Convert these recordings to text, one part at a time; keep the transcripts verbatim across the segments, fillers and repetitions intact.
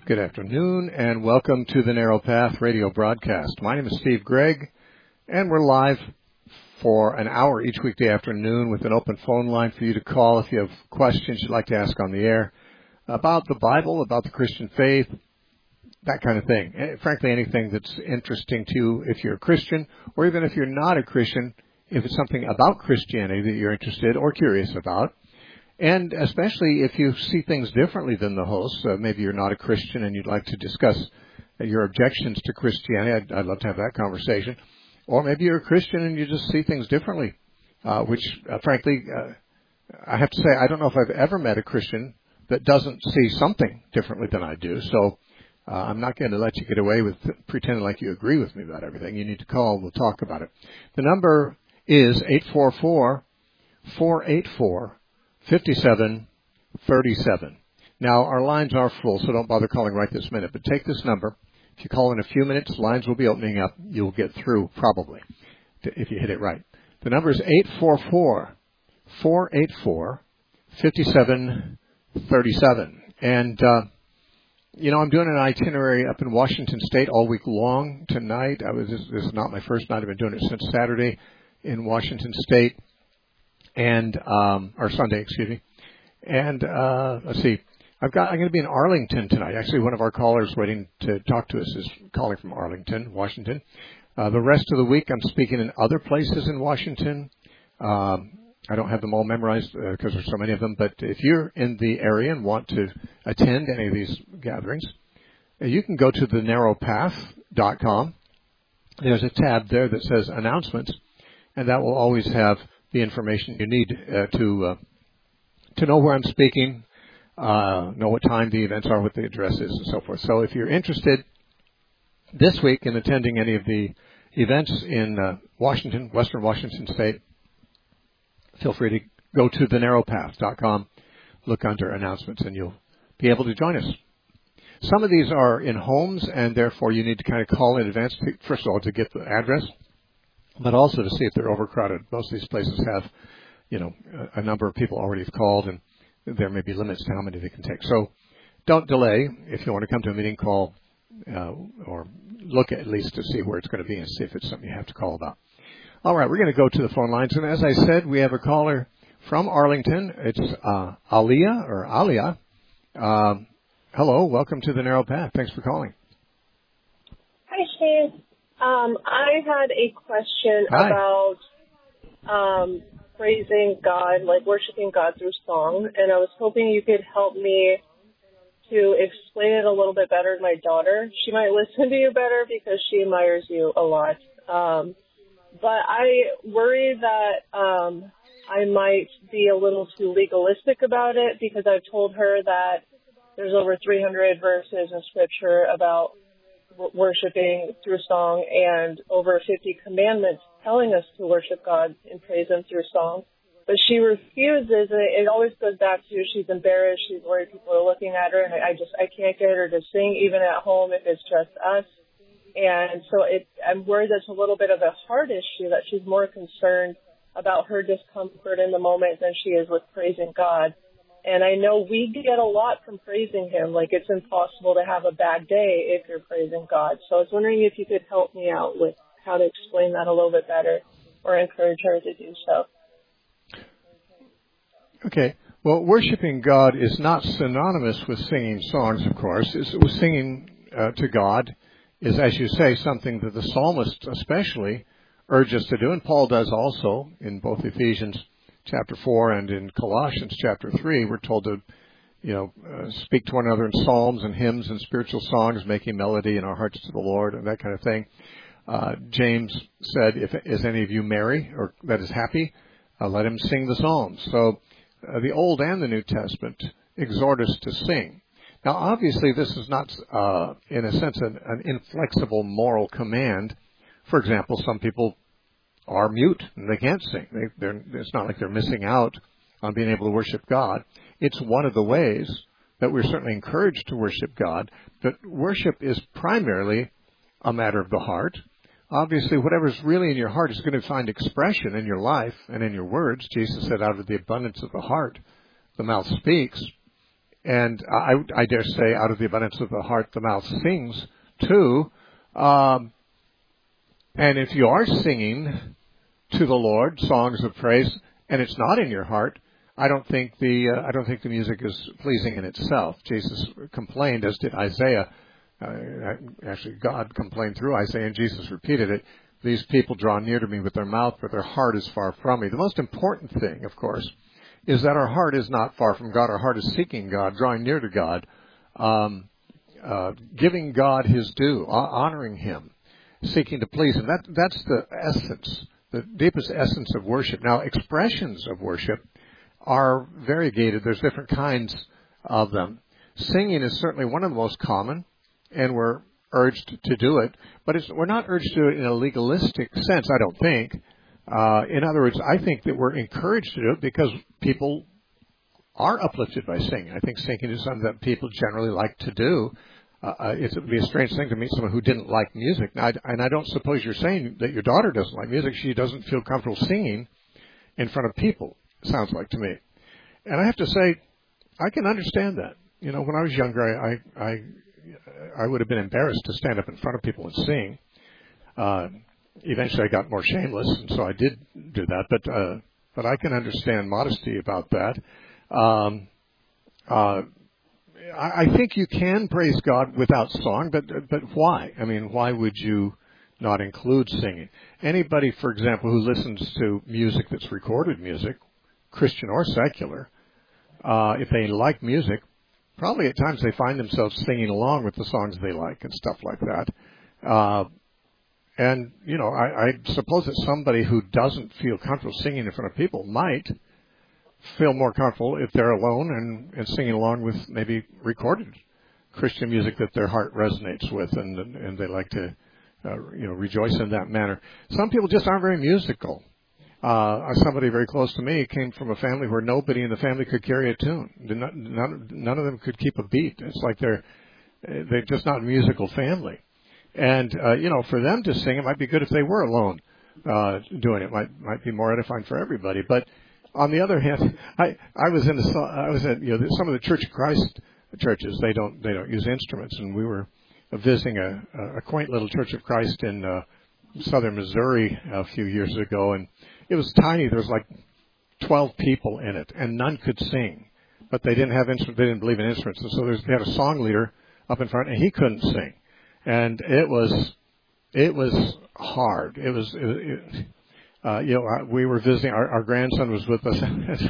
Good afternoon, and welcome to the Narrow Path radio broadcast. My name is Steve Gregg, and we're live for an hour each weekday afternoon with an open phone line for you to call if you have questions you'd like to ask on the air about the Bible, about the Christian faith, that kind of thing. And frankly, anything that's interesting to you if you're a Christian, or even if you're not a Christian, if it's something about Christianity that you're interested or curious about. And especially if you see things differently than the host, uh, maybe you're not a Christian and you'd like to discuss uh, your objections to Christianity, I'd, I'd love to have that conversation. Or maybe you're a Christian and you just see things differently, uh, which, uh, frankly, uh, I have to say, I don't know if I've ever met a Christian that doesn't see something differently than I do. So uh, I'm not going to let you get away with pretending like you agree with me about everything. You need to call. We'll talk about it. The number is eight four four, four eight four, fifty-seven thirty-seven. Now, our lines are full, so don't bother calling right this minute. But take this number. If you call in a few minutes, lines will be opening up. You'll get through, probably, if you hit it right. The number is eight four four, four eight four, fifty-seven thirty-seven. And, uh, you know, I'm doing an itinerary up in Washington State all week long tonight. I was, this, this is not my first night. I've been doing it since Saturday in Washington State. And, um, or Sunday, excuse me. And, uh, let's see. I've got, I'm going to be in Arlington tonight. Actually, one of our callers waiting to talk to us is calling from Arlington, Washington. Uh, the rest of the week, I'm speaking in other places in Washington. Um, I don't have them all memorized because uh, there's so many of them. But if you're in the area and want to attend any of these gatherings, uh, you can go to the narrow path dot com. There's a tab there that says announcements, and that will always have the information you need uh, to uh, to know where I'm speaking, uh, know what time the events are, what the address is, and so forth. So if you're interested this week in attending any of the events in uh, Washington, Western Washington State, feel free to go to the narrow path dot com, look under announcements, and you'll be able to join us. Some of these are in homes, and therefore you need to kind of call in advance, first of all, to get the address, but also to see if they're overcrowded. Most of these places have, you know, a, a number of people already have called, and there may be limits to how many they can take. So don't delay. If you want to come to a meeting, call uh, or look at least to see where it's going to be and see if it's something you have to call about. All right, we're going to go to the phone lines. And as I said, we have a caller from Arlington. It's uh, Aliyah or Aliyah. Um, hello, welcome to the Narrow Path. Thanks for calling. Hi, Steve. Um, I had a question Hi. about um, praising God, like worshiping God through song, and I was hoping you could help me to explain it a little bit better to my daughter. She might listen to you better because she admires you a lot. Um, but I worry that um, I might be a little too legalistic about it because I've told her that there's over three hundred verses in Scripture about worshiping through song and over fifty commandments telling us to worship God and praise Him through song. But she refuses, and it always goes back to she's embarrassed, she's worried people are looking at her, and I just, I can't get her to sing even at home if it's just us. And so it, I'm worried that's a little bit of a heart issue, that she's more concerned about her discomfort in the moment than she is with praising God. And I know we get a lot from praising Him. Like, it's impossible to have a bad day if you're praising God. So I was wondering if you could help me out with how to explain that a little bit better or encourage her to do so. Okay. Well, worshiping God is not synonymous with singing songs, of course. It's, with singing uh, to God is, as you say, something that the psalmist especially urges us to do, and Paul does also in both Ephesians chapter four and in Colossians chapter three. We're told to, you know, uh, speak to one another in psalms and hymns and spiritual songs, making melody in our hearts to the Lord and that kind of thing. Uh, James said, if is any of you merry or that is happy, uh, let him sing the psalms. So uh, the Old and the New Testament exhort us to sing. Now, obviously, this is not, uh, in a sense, an, an inflexible moral command. For example, some people are mute and they can't sing. They, they're, it's not like they're missing out on being able to worship God. It's one of the ways that we're certainly encouraged to worship God. But worship is primarily a matter of the heart. Obviously, whatever's really in your heart is going to find expression in your life and in your words. Jesus said, out of the abundance of the heart, the mouth speaks. And I, I dare say, out of the abundance of the heart, the mouth sings too. Um, and if you are singing to the Lord songs of praise, and it's not in your heart, I don't think the uh, I don't think the music is pleasing in itself. Jesus complained, as did Isaiah. Uh, actually, God complained through Isaiah, and Jesus repeated it. These people draw near to me with their mouth, but their heart is far from me. The most important thing, of course, is that our heart is not far from God. Our heart is seeking God, drawing near to God, um, uh, giving God His due, honoring Him, seeking to please Him. That, that's the essence, the deepest essence of worship. Now, expressions of worship are variegated. There's different kinds of them. Singing is certainly one of the most common, and we're urged to do it, but it's, we're not urged to do it in a legalistic sense, I don't think. Uh, in other words, I think that we're encouraged to do it because people are uplifted by singing. I think singing is something that people generally like to do. Uh, uh, it would be a strange thing to meet someone who didn't like music. Now, I, and I don't suppose you're saying that your daughter doesn't like music. She doesn't feel comfortable singing in front of people, it sounds like to me. And I have to say, I can understand that. You know, when I was younger, I, I, I I would have been embarrassed to stand up in front of people and sing. Uh, eventually, I got more shameless, and so I did do that. But uh, but I can understand modesty about that. Um, uh, I, I think you can praise God without song, but but why? I mean, why would you not include singing? Anybody, for example, who listens to music that's recorded music, Christian or secular, uh, if they like music, probably at times they find themselves singing along with the songs they like and stuff like that. Uh, and, you know, I, I suppose that somebody who doesn't feel comfortable singing in front of people might feel more comfortable if they're alone and, and singing along with maybe recorded Christian music that their heart resonates with, and, and they like to, uh, you know, rejoice in that manner. Some people just aren't very musical. Uh, somebody very close to me came from a family where nobody in the family could carry a tune. None, none of them could keep a beat. It's like they're they're just not a musical family. And uh, you know, for them to sing, it might be good if they were alone uh, doing it. Might might be more edifying for everybody. But on the other hand, I I was in the I was at you know some of the Church of Christ churches. They don't they don't use instruments, and we were visiting a, a quaint little Church of Christ in uh, southern Missouri a few years ago, and it was tiny. There was like twelve people in it, and none could sing. But they didn't have instruments. They didn't believe in instruments. And so there's, they had a song leader up in front, and he couldn't sing. And it was, it was hard. It was, it, it, uh, you know, we were visiting. Our, our grandson was with us.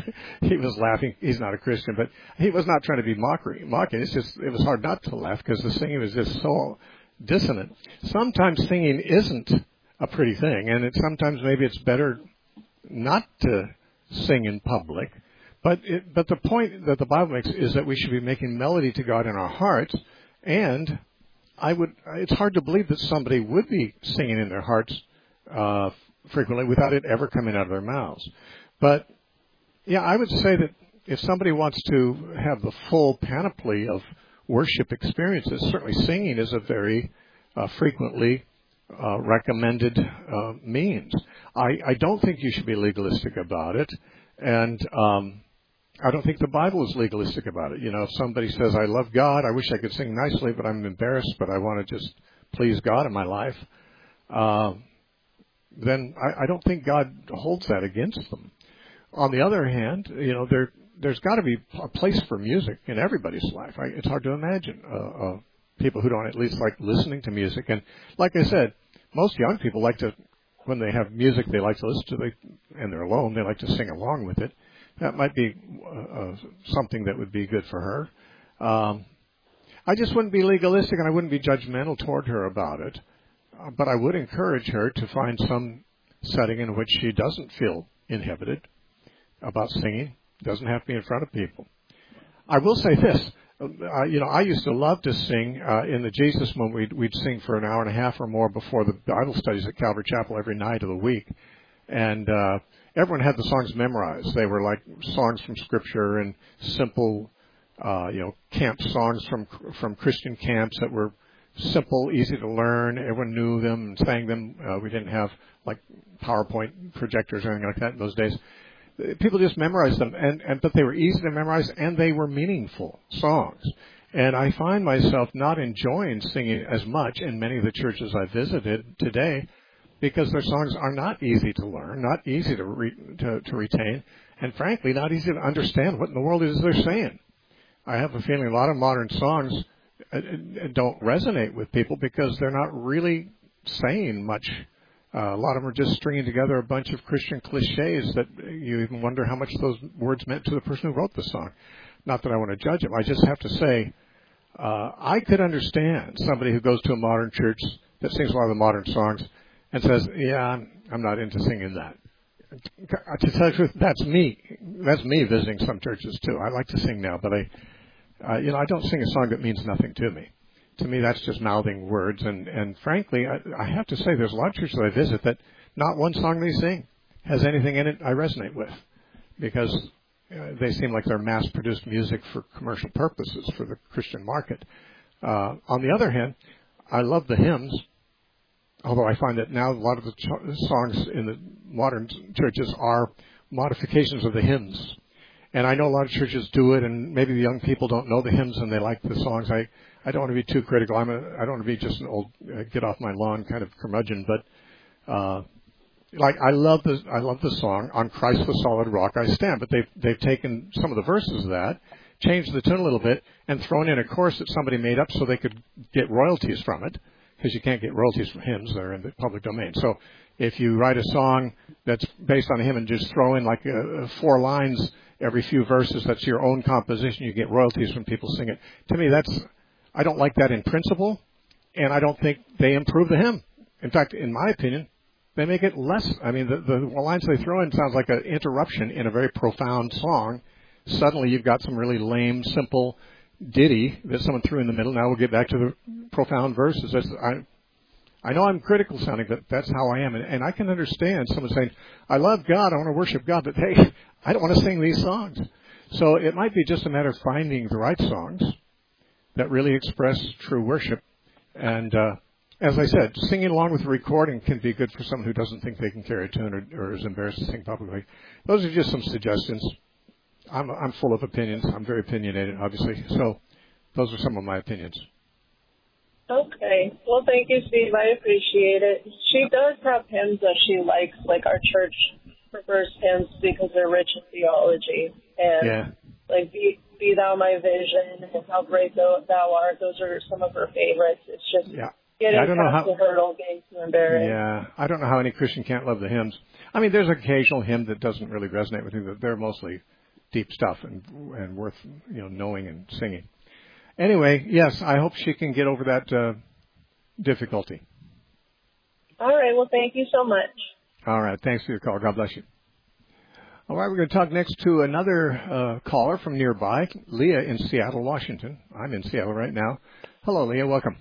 He was laughing. He's not a Christian, but he was not trying to be mockery, mocking. It's just, it was hard not to laugh because the singing was just so dissonant. Sometimes singing isn't a pretty thing, and it, sometimes maybe it's better not to sing in public, but it, but the point that the Bible makes is that we should be making melody to God in our hearts, and I would it's hard to believe that somebody would be singing in their hearts uh, frequently without it ever coming out of their mouths. But yeah, I would say that if somebody wants to have the full panoply of worship experiences, certainly singing is a very uh, frequently Uh, recommended uh, means. I, I don't think you should be legalistic about it, and um, I don't think the Bible is legalistic about it. You know, if somebody says, I love God, I wish I could sing nicely, but I'm embarrassed, but I want to just please God in my life, uh, then I, I don't think God holds that against them. On the other hand, you know, there, there's got to be a place for music in everybody's life. I, it's hard to imagine uh, uh, people who don't at least like listening to music. And like I said, most young people like to, when they have music they like to listen to, they, and they're alone, they like to sing along with it. That might be uh, uh, something that would be good for her. Um, I just wouldn't be legalistic, and I wouldn't be judgmental toward her about it. Uh, but I would encourage her to find some setting in which she doesn't feel inhibited about singing. It doesn't have to be in front of people. I will say this. Uh, you know, I used to love to sing uh, in the Jesus Moment. We'd, we'd sing for an hour and a half or more before the Bible studies at Calvary Chapel every night of the week, and uh, everyone had the songs memorized. They were like songs from Scripture and simple, uh, you know, camp songs from from Christian camps that were simple, easy to learn. Everyone knew them and sang them. Uh, we didn't have like PowerPoint projectors or anything like that in those days. people just memorized them, and, and but they were easy to memorize, and they were meaningful songs. And I find myself not enjoying singing as much in many of the churches I visited today, because their songs are not easy to learn, not easy to, re, to to retain, and frankly, not easy to understand what in the world it is they're saying. I have a feeling a lot of modern songs don't resonate with people because they're not really saying much. Uh, a lot of them are just stringing together a bunch of Christian cliches that you even wonder how much those words meant to the person who wrote the song. Not that I want to judge them. I just have to say, uh, I could understand somebody who goes to a modern church that sings a lot of the modern songs and says, yeah, I'm, I'm not into singing that. To tell you the truth, that's me. That's me visiting some churches, too. I like to sing now, but I, uh, you know, I don't sing a song that means nothing to me. To me, that's just mouthing words. And, and frankly, I, I have to say there's a lot of churches I visit that not one song they sing has anything in it I resonate with, because uh, they seem like they're mass-produced music for commercial purposes for the Christian market. Uh, on the other hand, I love the hymns, although I find that now a lot of the ch- songs in the modern churches are modifications of the hymns. And I know a lot of churches do it, and maybe the young people don't know the hymns and they like the songs. I, I don't want to be too critical. I'm a, I don't want to be just an old uh, get off my lawn kind of curmudgeon, but uh, like I love the I love the song "On Christ the Solid Rock I Stand." But they've they've taken some of the verses of that, changed the tune a little bit, and thrown in a chorus that somebody made up so they could get royalties from it, because you can't get royalties from hymns; they're in the public domain. So if you write a song that's based on a hymn and just throw in like uh, four lines every few verses, that's your own composition, you get royalties when people sing it. To me, that's, I don't like that in principle, and I don't think they improve the hymn. In fact, in my opinion, they make it less. I mean, the, the lines they throw in sounds like an interruption in a very profound song. Suddenly you've got some really lame, simple ditty that someone threw in the middle. Now we'll get back to the profound verses. That's, I, I know I'm critical sounding, but that's how I am. And, and I can understand someone saying, I love God, I want to worship God, but hey, I don't want to sing these songs. So it might be just a matter of finding the right songs that really express true worship. And uh, as I said, singing along with the recording can be good for someone who doesn't think they can carry a tune or, or is embarrassed to sing publicly. Those are just some suggestions. I'm, I'm full of opinions. I'm very opinionated, obviously. So those are some of my opinions. Okay. Well, thank you, Steve. I appreciate it. She does have hymns that she likes, like our church prefers hymns because they're rich in theology. And yeah. like Be, Be Thou My Vision and How Great Thou, thou Art, those are some of her favorites. It's just yeah. getting yeah, I don't know past how, the hurdle, getting too embarrassed. Yeah. I don't know how any Christian can't love the hymns. I mean, there's an occasional hymn that doesn't really resonate with me, but they're mostly deep stuff and and worth, you know, knowing and singing. Anyway, yes, I hope she can get over that uh, difficulty. All right. Well, thank you so much. All right. Thanks for your call. God bless you. All right. We're going to talk next to another uh, caller from nearby, Leah in Seattle, Washington. I'm in Seattle right now. Hello, Leah. Welcome.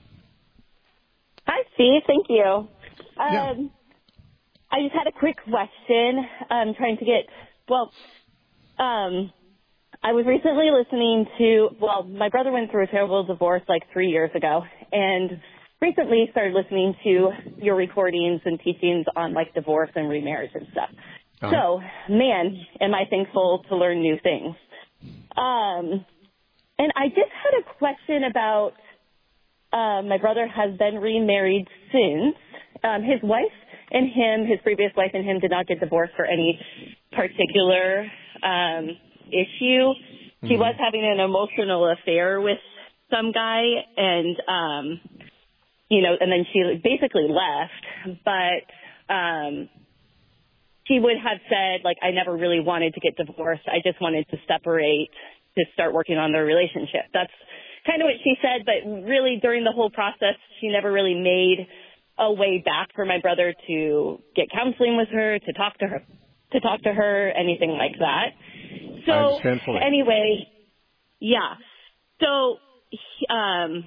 Hi, Steve. Thank you. Um, yeah. I just had a quick question. I'm trying to get, well, um, I was recently listening to, well, my brother went through a terrible divorce like three years ago, and recently started listening to your recordings and teachings on like divorce and remarriage and stuff. Uh-huh. So, man, am I thankful to learn new things. Um, and I just had a question about, uh, my brother has been remarried since. Um, his wife and him, his previous wife and him did not get divorced for any particular um issue. Mm-hmm. She was having an emotional affair with some guy, and um you know, and then she basically left, but um she would have said, like, I never really wanted to get divorced. I just wanted to separate to start working on their relationship. That's kind of what she said, but really during the whole process, she never really made a way back for my brother to get counseling with her, to talk to her, to talk to her, anything like that. So anyway, yeah. So um,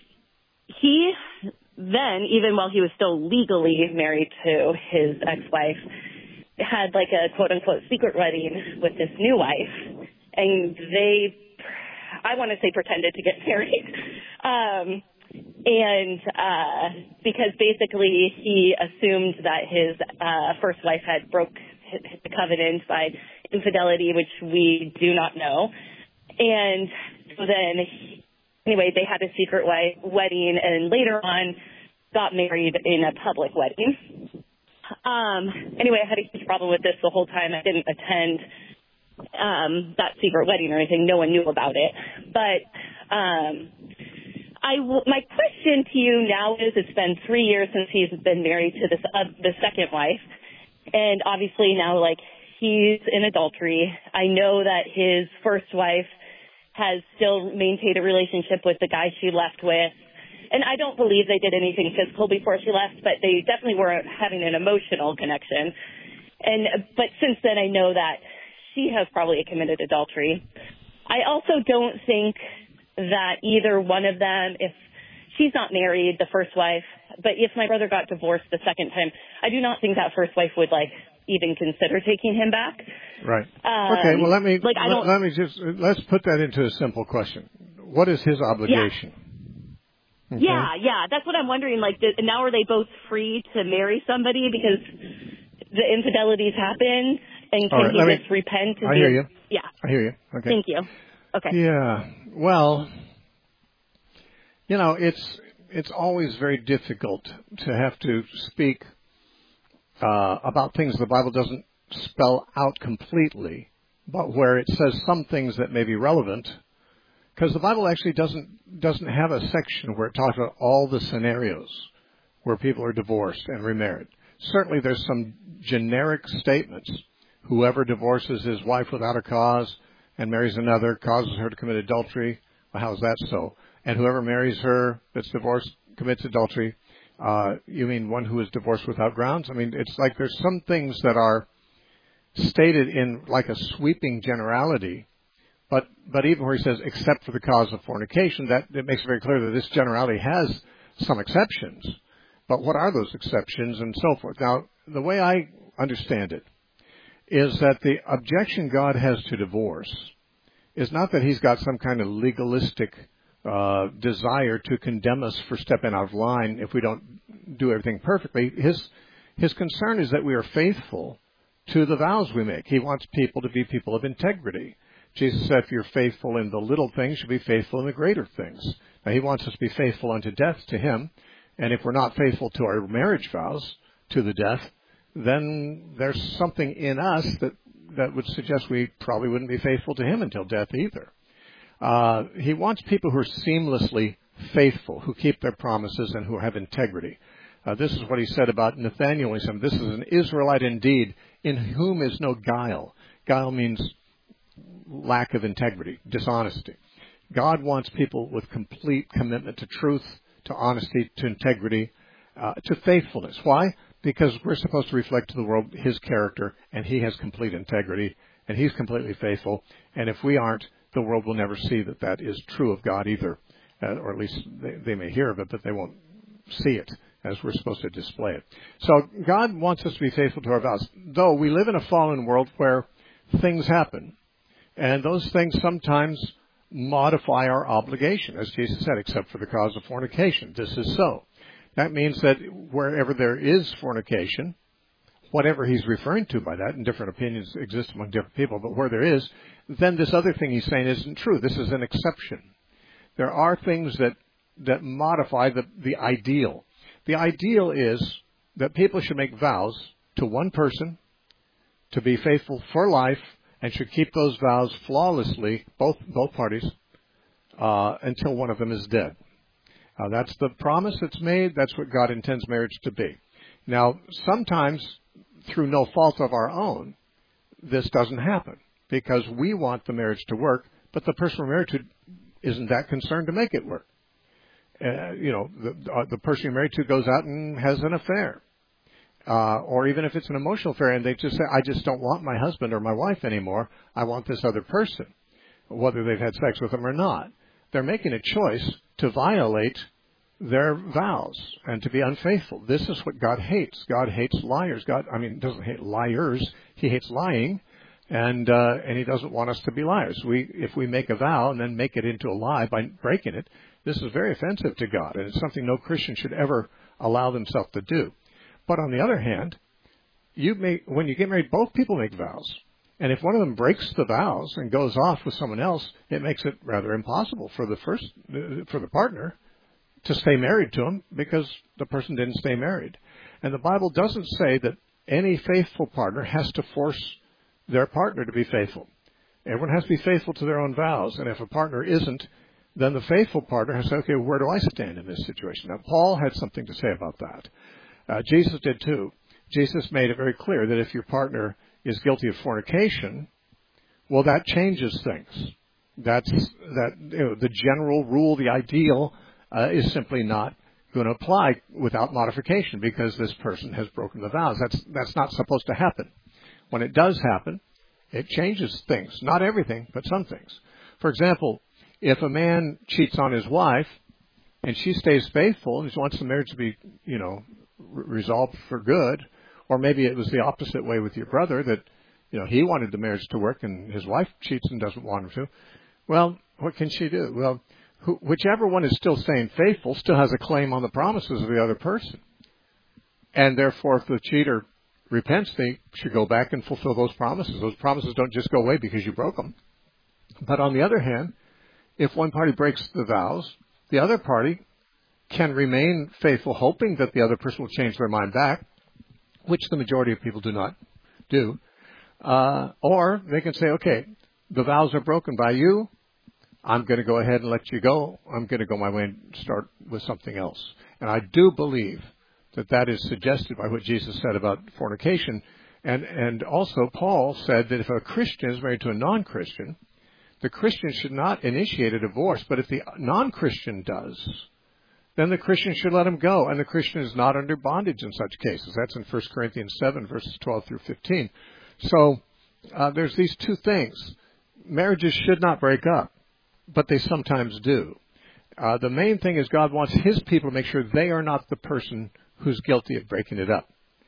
he then, even while he was still legally married to his ex-wife, had like a quote-unquote secret wedding with this new wife, and they, I want to say, pretended to get married. Um, and uh, because basically he assumed that his uh, first wife had broke the covenant by infidelity, which we do not know. And so then, anyway, they had a secret wedding, and later on got married in a public wedding. Um, anyway, I had a huge problem with this the whole time. I didn't attend um, that secret wedding or anything. No one knew about it. But um, I w- my question to you now is, it's been three years since he's been married to this uh, the second wife. And obviously now, like, he's in adultery. I know that his first wife has still maintained a relationship with the guy she left with. And I don't believe they did anything physical before she left, but they definitely were having an emotional connection. And but since then, I know that she has probably committed adultery. I also don't think that either one of them, if she's not married, the first wife, but if my brother got divorced the second time, I do not think that first wife would, like, even consider taking him back. Right. Um, okay, well, let me, like, I don't, let, let me just, let's put that into a simple question. What is his obligation? Yeah. Okay. Yeah, yeah, that's what I'm wondering. Like, th- now are they both free to marry somebody because the infidelities happen, and can right, he me, just repent? And I be, hear you. Yeah. I hear you. Okay. Thank you. Okay. Yeah. Well, you know, it's it's always very difficult to have to speak uh, about things the Bible doesn't spell out completely, but where it says some things that may be relevant. Because the Bible actually doesn't doesn't have a section where it talks about all the scenarios where people are divorced and remarried. Certainly there's some generic statements. Whoever divorces his wife without a cause and marries another causes her to commit adultery. Well, how is that so? And whoever marries her that's divorced commits adultery. Uh, you mean one who is divorced without grounds? I mean, it's like there's some things that are stated in like a sweeping generality. But but even where he says, except for the cause of fornication, that it makes it very clear that this generality has some exceptions. But what are those exceptions and so forth? Now, the way I understand it is that the objection God has to divorce is not that he's got some kind of legalistic uh, desire to condemn us for stepping out of line if we don't do everything perfectly. His his concern is that we are faithful to the vows we make. He wants people to be people of integrity. Jesus said, if you're faithful in the little things, you'll be faithful in the greater things. Now, he wants us to be faithful unto death to him. And if we're not faithful to our marriage vows to the death, then there's something in us that, that would suggest we probably wouldn't be faithful to him until death either. Uh, he wants people who are seamlessly faithful, who keep their promises and who have integrity. Uh, this is what he said about Nathanael. He said, this is an Israelite indeed, in whom is no guile. Guile means lack of integrity, dishonesty. God wants people with complete commitment to truth, to honesty, to integrity, uh, to faithfulness. Why? Because we're supposed to reflect to the world his character, and he has complete integrity, and he's completely faithful. And if we aren't, the world will never see that that is true of God either, uh, or at least they, they may hear of it, but they won't see it as we're supposed to display it. So God wants us to be faithful to our vows, though we live in a fallen world where things happen. And those things sometimes modify our obligation, as Jesus said, except for the cause of fornication. This is so. That means that wherever there is fornication, whatever he's referring to by that, and different opinions exist among different people, but where there is, then this other thing he's saying isn't true. This is an exception. There are things that, that modify the, the ideal. The ideal is that people should make vows to one person to be faithful for life, and should keep those vows flawlessly, both both parties, uh, until one of them is dead. Uh, that's the promise that's made. That's what God intends marriage to be. Now, sometimes, through no fault of our own, this doesn't happen because we want the marriage to work, but the person we're married to isn't that concerned to make it work. Uh, you know, the, uh, the person you're married to goes out and has an affair. Uh, or even if it's an emotional affair and they just say, I just don't want my husband or my wife anymore. I want this other person, whether they've had sex with them or not. They're making a choice to violate their vows and to be unfaithful. This is what God hates. God hates liars. God, I mean, doesn't hate liars. He hates lying, and uh, and he doesn't want us to be liars. We, if we make a vow and then make it into a lie by breaking it, this is very offensive to God, and it's something no Christian should ever allow themselves to do. But on the other hand, you make, when you get married, both people make vows. And if one of them breaks the vows and goes off with someone else, it makes it rather impossible for the first, for the partner to stay married to him because the person didn't stay married. And the Bible doesn't say that any faithful partner has to force their partner to be faithful. Everyone has to be faithful to their own vows. And if a partner isn't, then the faithful partner has to say, okay, where do I stand in this situation? Now, Paul had something to say about that. Uh, Jesus did too. Jesus made it very clear that if your partner is guilty of fornication, well, that changes things. That's that you know, the general rule, the ideal, uh, is simply not going to apply without modification because this person has broken the vows. That's that's not supposed to happen. When it does happen, it changes things. Not everything, but some things. For example, if a man cheats on his wife and she stays faithful and wants the marriage to be, you know, re- resolved for good, or maybe it was the opposite way with your brother that, you know, he wanted the marriage to work and his wife cheats and doesn't want him to. Well, what can she do? Well, who, whichever one is still staying faithful still has a claim on the promises of the other person. And therefore, if the cheater repents, they should go back and fulfill those promises. Those promises don't just go away because you broke them. But on the other hand, if one party breaks the vows, the other party can remain faithful, hoping that the other person will change their mind back, which the majority of people do not do. Uh, or they can say, okay, the vows are broken by you. I'm going to go ahead and let you go. I'm going to go my way and start with something else. And I do believe that that is suggested by what Jesus said about fornication. And, and also Paul said that if a Christian is married to a non-Christian, the Christian should not initiate a divorce. But if the non-Christian does, then the Christian should let him go. And the Christian is not under bondage in such cases. That's in First Corinthians seven, verses twelve through fifteen. So uh, there's these two things. Marriages should not break up, but they sometimes do. Uh, the main thing is God wants his people to make sure they are not the person who's guilty of breaking it up.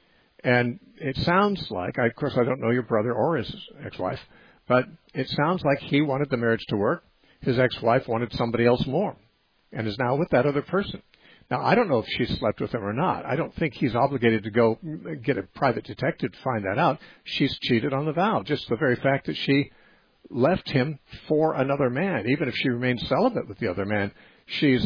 And it sounds like, I, of course, I don't know your brother or his ex-wife, but it sounds like he wanted the marriage to work. His ex-wife wanted somebody else more and is now with that other person. Now, I don't know if she slept with him or not. I don't think he's obligated to go get a private detective to find that out. She's cheated on the vow. Just the very fact that she left him for another man, even if she remains celibate with the other man, she's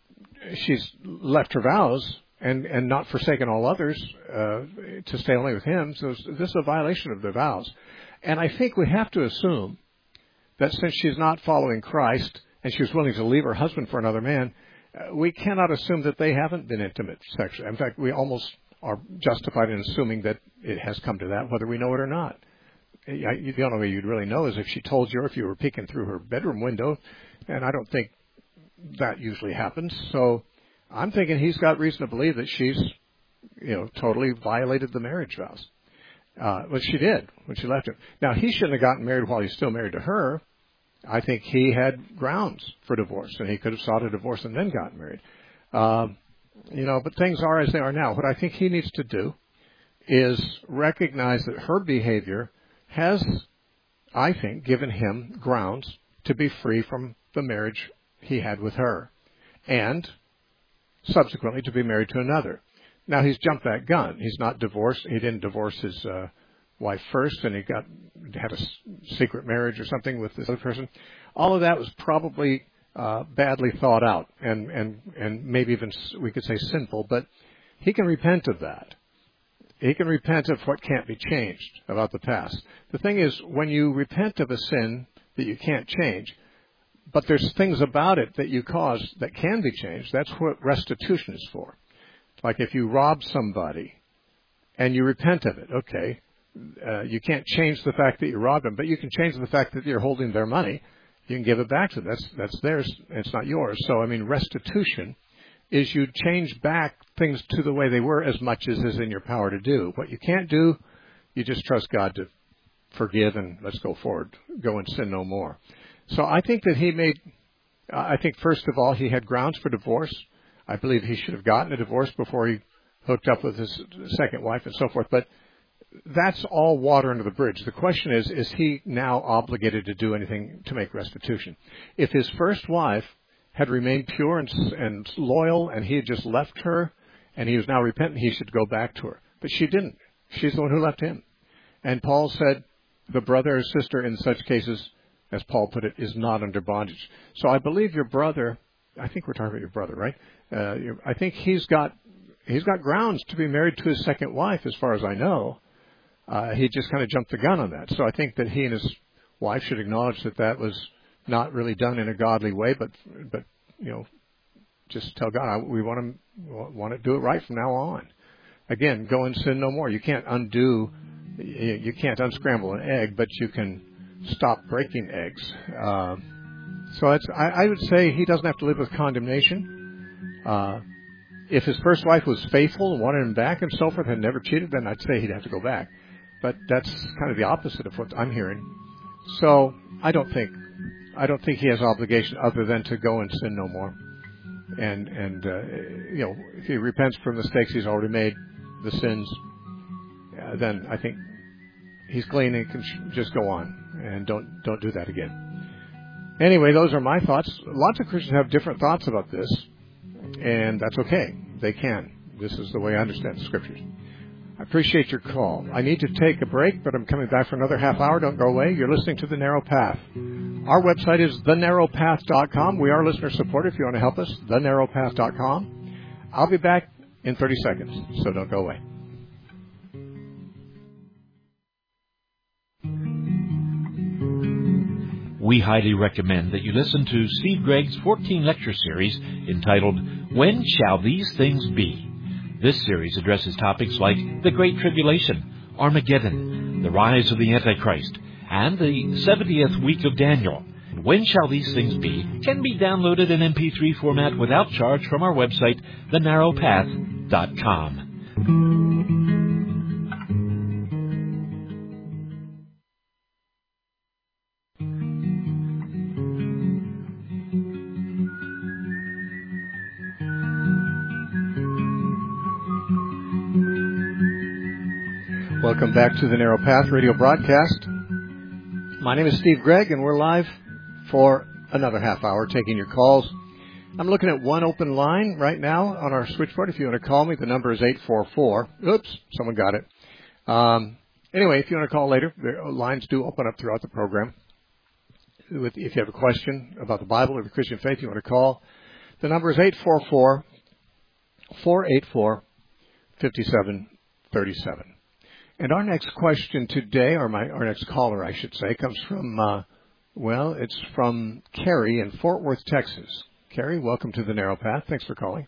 she's left her vows and, and not forsaken all others uh, to stay only with him. So this is a violation of their vows. And I think we have to assume that since she's not following Christ and she was willing to leave her husband for another man, uh, we cannot assume that they haven't been intimate sexually. In fact, we almost are justified in assuming that it has come to that, whether we know it or not. The only way you'd really know is if she told you or if you were peeking through her bedroom window, and I don't think that usually happens. So I'm thinking he's got reason to believe that she's, you know, totally violated the marriage vows. Uh, but she did when she left him. Now, he shouldn't have gotten married while he's still married to her. I think he had grounds for divorce, and he could have sought a divorce and then gotten married. Um, you know, but things are as they are now. What I think he needs to do is recognize that her behavior has, I think, given him grounds to be free from the marriage he had with her and subsequently to be married to another. Now, he's jumped that gun. He's not divorced. He didn't divorce his uh, wife first, and he got had a s- secret marriage or something with this other person. All of that was probably uh, badly thought out and, and, and maybe even we could say sinful, but he can repent of that. He can repent of what can't be changed about the past. The thing is, when you repent of a sin that you can't change, but there's things about it that you caused that can be changed, that's what restitution is for. Like if you rob somebody and you repent of it, okay, uh, you can't change the fact that you robbed them, but you can change the fact that you're holding their money. You can give it back to them. That's, that's theirs, it's not yours. So, I mean, restitution is you change back things to the way they were as much as is in your power to do. What you can't do, you just trust God to forgive and let's go forward, go and sin no more. So I think that he made, I think first of all, he had grounds for divorce. I believe he should have gotten a divorce before he hooked up with his second wife and so forth. But that's all water under the bridge. The question is, is he now obligated to do anything to make restitution? If his first wife had remained pure and, and loyal and he had just left her and he was now repentant, he should go back to her. But she didn't. she's the one who left him. And Paul said the brother or sister in such cases, as Paul put it, is not under bondage. So I believe your brother, I think we're talking about your brother, right? Uh, I think he's got he's got grounds to be married to his second wife, as far as I know. Uh, he just kind of jumped the gun on that. So I think that he and his wife should acknowledge that that was not really done in a godly way, but but you know, just tell God we want to want to do it right from now on. Again, go and sin no more. You can't undo, you can't unscramble an egg, but you can stop breaking eggs. Uh, so it's, I, I would say he doesn't have to live with condemnation. Uh, if his first wife was faithful and wanted him back and so forth and never cheated, then I'd say he'd have to go back. But that's kind of the opposite of what I'm hearing. So I don't think I don't think he has obligation other than to go and sin no more. And and uh, you know, if he repents for mistakes he's already made, the sins, uh, then I think he's clean and can sh- just go on and don't don't do that again. Anyway, those are my thoughts. Lots of Christians have different thoughts about this, and that's okay. They can. This is the way I understand the Scriptures. I appreciate your call. I need to take a break, but I'm coming back for another half hour. Don't go away. You're listening to The Narrow Path. Our website is the narrow path dot com. We are listener supported. If you want to help us, the narrow path dot com. I'll be back in thirty seconds, so don't go away. We highly recommend that you listen to Steve Gregg's fourteen lecture series entitled, When Shall These Things Be? This series addresses topics like the Great Tribulation, Armageddon, the rise of the Antichrist, and the seventieth week of Daniel. When Shall These Things Be can be downloaded in M P three format without charge from our website, the narrow path dot com. Welcome back to the Narrow Path radio broadcast. My name is Steve Gregg, and we're live for another half hour taking your calls. I'm looking at one open line right now on our switchboard. If you want to call me, the number is eight four four. Oops, someone got it. Um, anyway, if you want to call later, the lines do open up throughout the program. If you have a question about the Bible or the Christian faith, you want to call. The number is eight four four, four eight four, five seven three seven. And our next question today, or my our next caller, I should say, comes from, uh, well, it's from Carrie in Fort Worth, Texas. Carrie, welcome to the Narrow Path. Thanks for calling.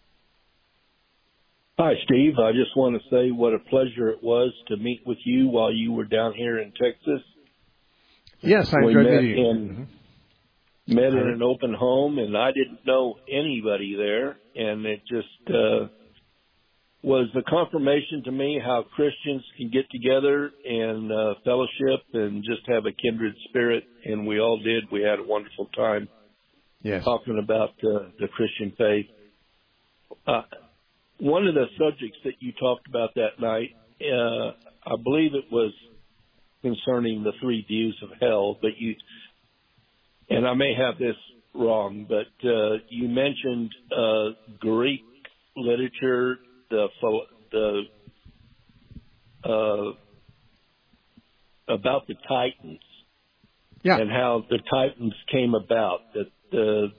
Hi, Steve. I just want to say what a pleasure it was to meet with you while you were down here in Texas. Yes, I we enjoyed met meeting you. In, mm-hmm. Met in an open home, and I didn't know anybody there, and it just uh, was a confirmation to me how Christians can get together and uh, fellowship and just have a kindred spirit, and we all did. We had a wonderful time yes. talking about uh, the Christian faith. Uh, one of the subjects that you talked about that night, uh, I believe it was concerning the three views of hell, but you, and I may have this wrong, but uh, you mentioned uh, Greek literature, the the uh, about the Titans, yeah. and how the Titans came about. That the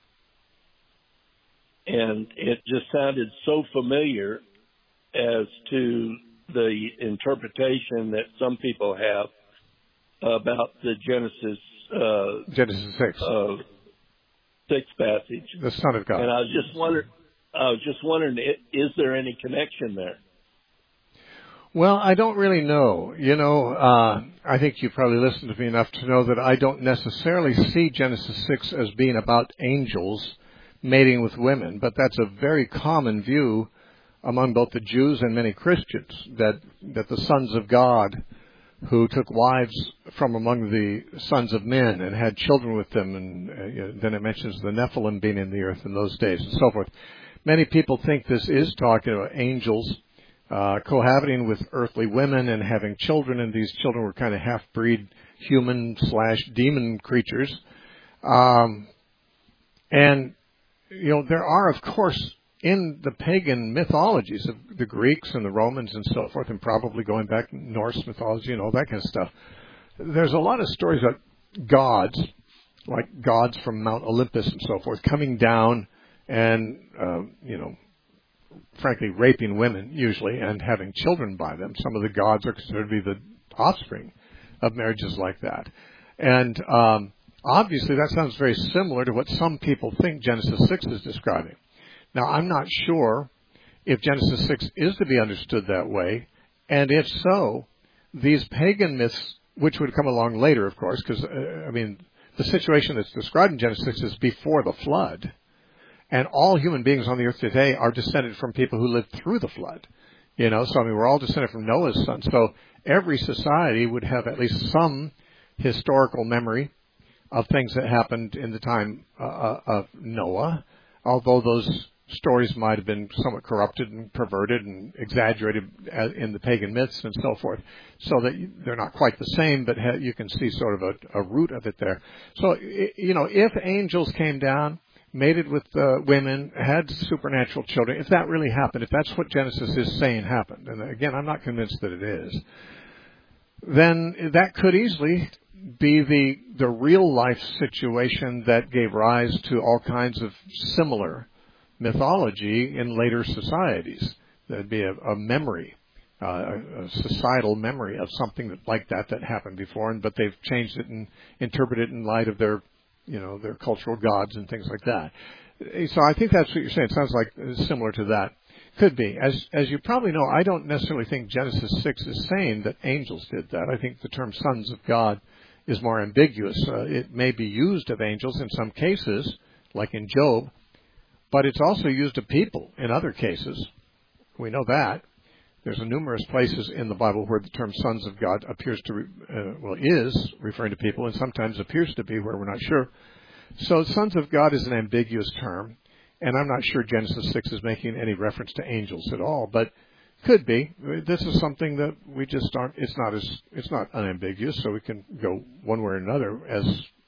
and it just sounded so familiar as to the interpretation that some people have about the Genesis uh, Genesis six uh, six passage, the Son of God. And I was just wondering. I was just wondering, is there any connection there? Well, I don't really know. You know, uh, I think you probably listened to me enough to know that I don't necessarily see Genesis six as being about angels mating with women, but that's a very common view among both the Jews and many Christians, that, that the sons of God who took wives from among the sons of men and had children with them, and uh, then it mentions the Nephilim being in the earth in those days and so forth. Many people think this is talking about angels uh, cohabiting with earthly women and having children, and these children were kind of half-breed human slash demon creatures. Um, and, you know, there are, of course, in the pagan mythologies of the Greeks and the Romans and so forth, and probably going back to Norse mythology and all that kind of stuff, there's a lot of stories about gods, like gods from Mount Olympus and so forth, coming down and, uh, you know, frankly, raping women usually and having children by them. Some of the gods are considered to be the offspring of marriages like that. And um, obviously that sounds very similar to what some people think Genesis six is describing. Now, I'm not sure if Genesis six is to be understood that way, and if so, these pagan myths, which would come along later, of course, because, uh, I mean, the situation that's described in Genesis six is before the flood, and all human beings on the earth today are descended from people who lived through the flood. You know, so I mean, we're all descended from Noah's son. So every society would have at least some historical memory of things that happened in the time uh, of Noah, although those stories might have been somewhat corrupted and perverted and exaggerated in the pagan myths and so forth, so that they're not quite the same, but you can see sort of a, a root of it there. So, you know, if angels came down, mated with uh, women, had supernatural children, if that really happened, if that's what Genesis is saying happened, and again, I'm not convinced that it is, then that could easily be the the real life situation that gave rise to all kinds of similar mythology in later societies. There'd be a, a memory, uh, a, a societal memory of something that, like that that happened before, and but they've changed it and interpreted it in light of their, you know, their cultural gods and things like that. So I think that's what you're saying. It sounds like similar to that. Could be. As as you probably know, I don't necessarily think Genesis six is saying that angels did that. I think the term sons of God is more ambiguous. Uh, it may be used of angels in some cases, like in Job, but it's also used of people in other cases. We know that. There's a numerous places in the Bible where the term sons of God appears to, uh, well, is referring to people, and sometimes appears to be where we're not sure. So sons of God is an ambiguous term, and I'm not sure Genesis six is making any reference to angels at all, but could be. This is something that we just aren't, it's not as, it's not unambiguous, so we can go one way or another as,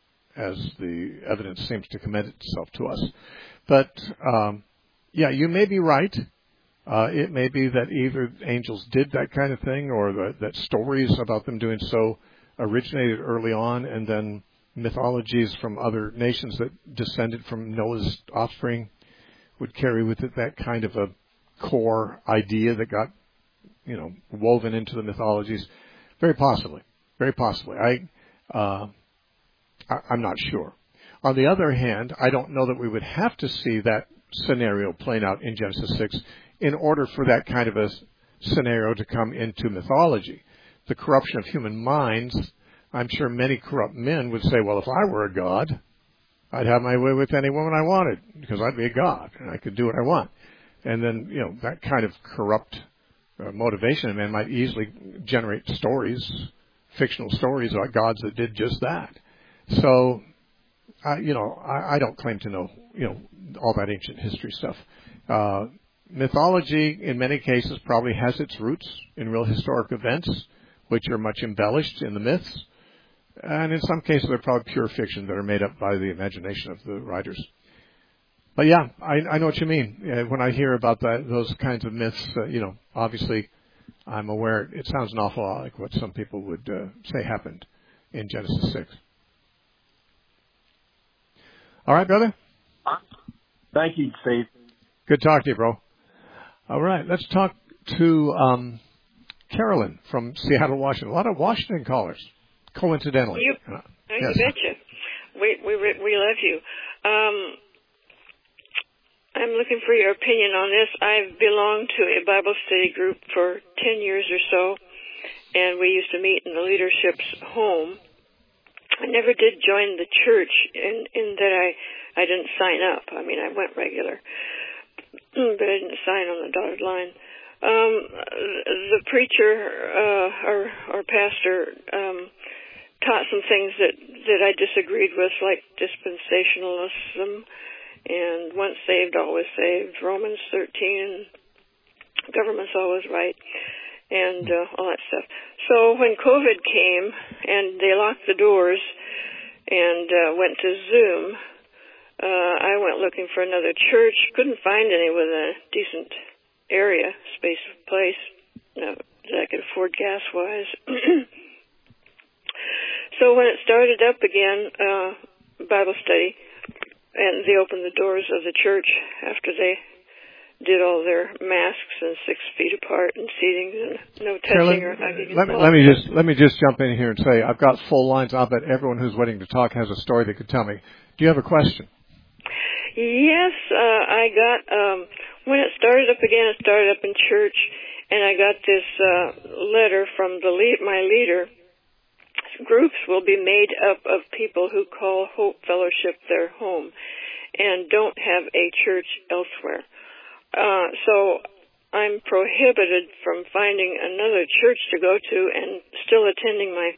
as the evidence seems to commend itself to us. But, um, yeah, you may be right. Uh, it may be that either angels did that kind of thing, or that, that stories about them doing so originated early on, and then mythologies from other nations that descended from Noah's offspring would carry with it that kind of a core idea that got, you know, woven into the mythologies. Very possibly. Very possibly. I, uh, I, I'm not sure. On the other hand, I don't know that we would have to see that scenario playing out in Genesis six in order for that kind of a scenario to come into mythology. The corruption of human minds, I'm sure many corrupt men would say, well, if I were a god, I'd have my way with any woman I wanted, because I'd be a god, and I could do what I want. And then, you know, that kind of corrupt uh, motivation in men might easily generate stories, fictional stories about gods that did just that. So, I, you know, I, I don't claim to know, you know, all that ancient history stuff. Uh, mythology, in many cases, probably has its roots in real historic events, which are much embellished in the myths. And in some cases, they're probably pure fiction that are made up by the imagination of the writers. But yeah, I, I know what you mean. Uh, when I hear about that, those kinds of myths, uh, you know, obviously I'm aware it sounds an awful lot like what some people would uh, say happened in Genesis six. All right, brother? Thank you, Steve. Good talk to you, bro. All right, let's talk to um, Carolyn from Seattle, Washington. A lot of Washington callers, coincidentally. You, uh, you yes. betcha. We, we, we love you. Um, I'm looking for your opinion on this. I've belonged to a Bible study group for ten years or so, and we used to meet in the leadership's home. I never did join the church in, in that I, I didn't sign up. I mean, I went regular, but I didn't sign on the dotted line. Um, the preacher, uh, or, or pastor, um, taught some things that, that I disagreed with, like dispensationalism and once saved, always saved, Romans thirteen, government's always right, and uh, all that stuff. So when COVID came and they locked the doors and uh, went to Zoom, Uh, I went looking for another church, couldn't find any with a decent area, space, place uh, that I could afford gas-wise. So when it started up again, uh, Bible study, and they opened the doors of the church after they did all their masks and six feet apart and seating and no touching Carolyn, or hugging. Let me, let me just let me just jump in here and say I've got full lines. I'll bet everyone who's waiting to talk has a story they could tell me. Do you have a question? Yes, uh, I got um, when it started up again. It started up in church, and I got this uh, letter from the lead, my leader. Groups will be made up of people who call Hope Fellowship their home and don't have a church elsewhere. Uh, so I'm prohibited from finding another church to go to and still attending my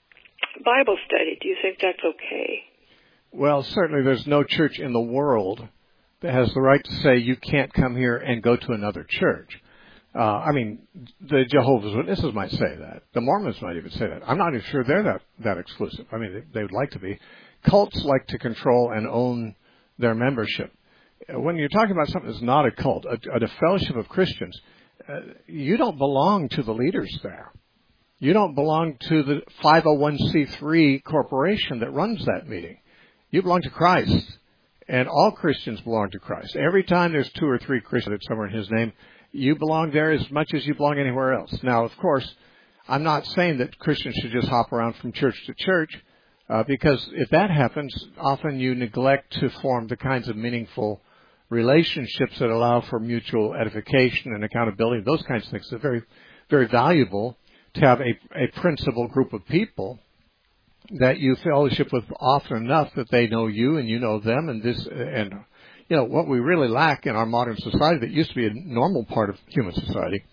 Bible study. Do you think that's okay? Well, certainly there's no church in the world that has the right to say you can't come here and go to another church. Uh, I mean, the Jehovah's Witnesses might say that. The Mormons might even say that. I'm not even sure they're that, that exclusive. I mean, they, they would like to be. Cults like to control and own their membership. When you're talking about something that's not a cult, a, a fellowship of Christians, uh, you don't belong to the leaders there. You don't belong to the five oh one c three corporation that runs that meeting. You belong to Christ, and all Christians belong to Christ. Every time there's two or three Christians somewhere in His name, you belong there as much as you belong anywhere else. Now, of course, I'm not saying that Christians should just hop around from church to church, uh, because if that happens, often you neglect to form the kinds of meaningful relationships that allow for mutual edification and accountability. Those kinds of things are very, very valuable to have a, a principal group of people that you fellowship with often enough that they know you and you know them, and this and you know what we really lack in our modern society that used to be a normal part of human society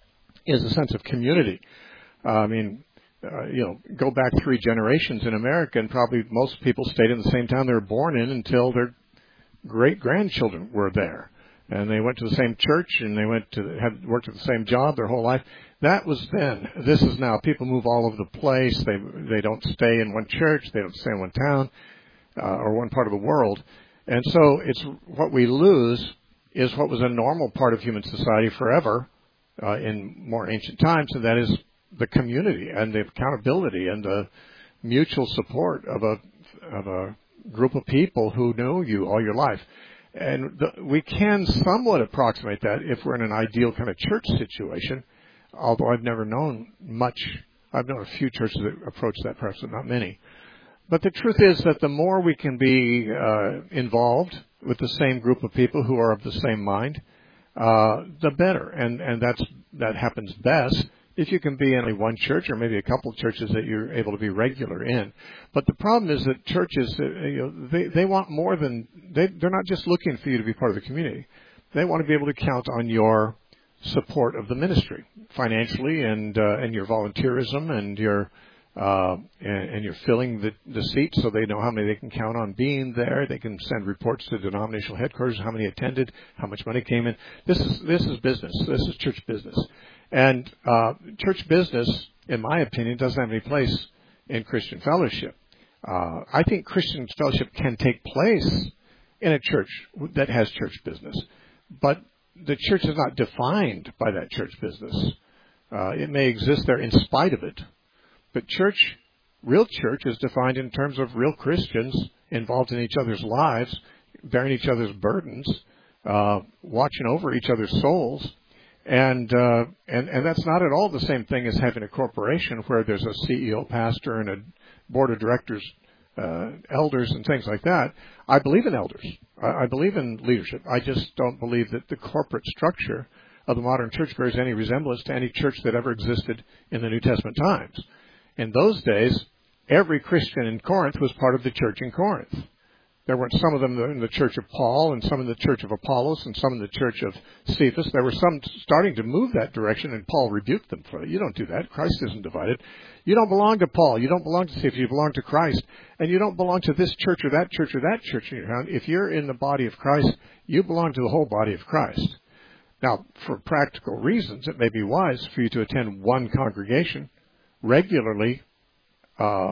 is a sense of community. Uh, I mean, uh, you know, go back three generations in America, and probably most people stayed in the same town they were born in until their great grandchildren were there, and they went to the same church and they went to had worked at the same job their whole life. That was then. This is now. People move all over the place. They they don't stay in one church. They don't stay in one town uh, or one part of the world. And so it's what we lose is what was a normal part of human society forever uh, in more ancient times, and that is the community and the accountability and the mutual support of a of a group of people who know you all your life. And the, we can somewhat approximate that if we're in an ideal kind of church situation. Although I've never known much, I've known a few churches that approach that, perhaps, but not many. But the truth is that the more we can be uh, involved with the same group of people who are of the same mind, uh, the better. And and that's that happens best if you can be in only one church or maybe a couple of churches that you're able to be regular in. But the problem is that churches, uh, you know, they they want more than they they're not just looking for you to be part of the community. They want to be able to count on your support of the ministry financially and uh, and your volunteerism and your uh, and, and you're filling the, the seats so they know how many they can count on being there. They can send reports to denominational headquarters how many attended, how much money came in. This is this is business. This is church business, and uh, church business, in my opinion, doesn't have any place in Christian fellowship. Uh, I think Christian fellowship can take place in a church that has church business, but the church is not defined by that church business. Uh, it may exist there in spite of it. But church, real church, is defined in terms of real Christians involved in each other's lives, bearing each other's burdens, uh, watching over each other's souls. And, uh, and, and that's not at all the same thing as having a corporation where there's a C E O, pastor, and a board of directors, uh, elders, and things like that. I believe in elders. I believe in leadership. I just don't believe that the corporate structure of the modern church bears any resemblance to any church that ever existed in the New Testament times. In those days, every Christian in Corinth was part of the church in Corinth. There weren't some of them in the church of Paul and some in the church of Apollos and some in the church of Cephas. There were some starting to move that direction, and Paul rebuked them for it. You don't do that. Christ isn't divided. You don't belong to Paul. You don't belong to Cephas. You belong to Christ. And you don't belong to this church or that church or that church in your town. If you're in the body of Christ, you belong to the whole body of Christ. Now, for practical reasons, it may be wise for you to attend one congregation regularly, uh,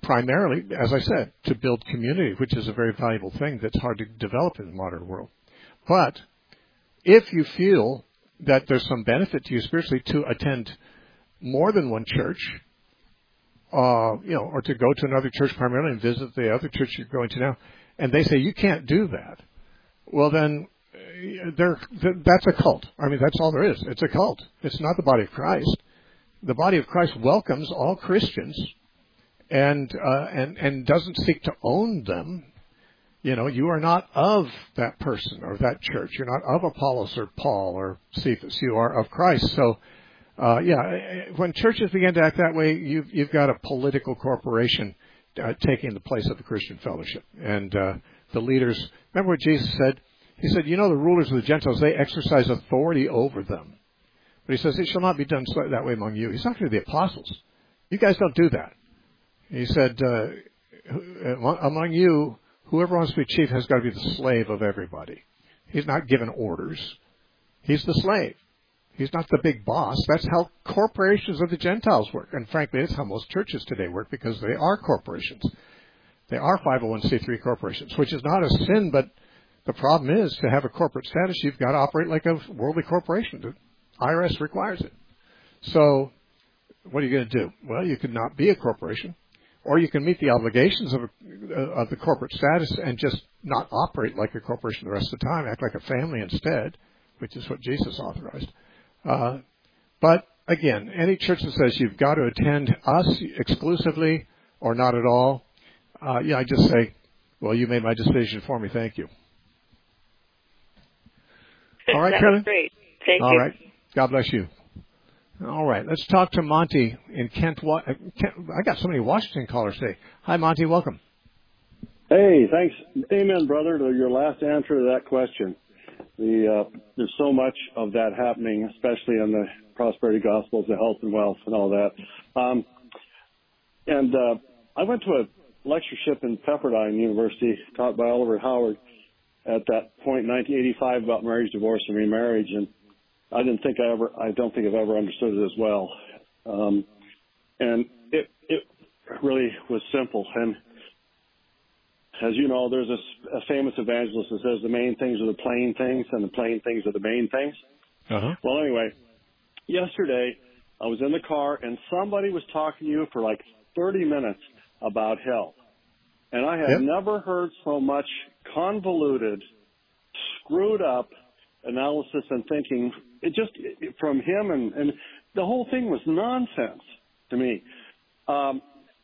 primarily, as I said, to build community, which is a very valuable thing that's hard to develop in the modern world. But if you feel that there's some benefit to you spiritually to attend more than one church, uh, you know, or to go to another church primarily and visit the other church you're going to now, and they say you can't do that, well then, they're, that's a cult. I mean, that's all there is. It's a cult. It's not the body of Christ. The body of Christ welcomes all Christians and uh, and and doesn't seek to own them. You know, you are not of that person or that church. You're not of Apollos or Paul or Cephas. You are of Christ. So, uh, yeah, when churches begin to act that way, you've, you've got a political corporation uh, taking the place of the Christian fellowship. And uh, the leaders, remember what Jesus said? He said, you know, the rulers of the Gentiles, they exercise authority over them. But he says, it shall not be done that way among you. He's talking to the apostles. You guys don't do that. He said, uh, among you, whoever wants to be chief has got to be the slave of everybody. He's not given orders. He's the slave. He's not the big boss. That's how corporations of the Gentiles work. And frankly, that's how most churches today work, because they are corporations. They are five oh one c three corporations, which is not a sin, but the problem is, to have a corporate status, you've got to operate like a worldly corporation. The I R S requires it. So what are you going to do? Well, you could not be a corporation, or you can meet the obligations of, a, of the corporate status and just not operate like a corporation the rest of the time, act like a family instead, which is what Jesus authorized. Uh, but again, any church that says you've got to attend us exclusively or not at all, uh, yeah, I just say, well, you made my decision for me. Thank you. All right, that Carolyn? was great. Thank All you. right. God bless you. All right. Let's talk to Monty in Kent. Kent I got so many Washington callers today. Hi, Monty. Welcome. Hey, thanks. Amen, brother, to your last answer to that question. The uh, there's so much of that happening, especially in the prosperity gospels, the health and wealth and all that. Um, and uh, I went to a lectureship in Pepperdine University taught by Oliver Howard at that point in nineteen eighty-five about marriage, divorce, and remarriage, and I didn't think I ever, I don't think I've ever understood it as well. Um, and it, it really was simple. And as you know, there's a, a famous evangelist that says the main things are the plain things and the plain things are the main things. Uh-huh. Well, anyway, yesterday I was in the car and somebody was talking to you for like thirty minutes about hell. And I have yep. never heard so much convoluted, screwed up analysis and thinking. It just it, from him, and, and the whole thing was nonsense to me. Um,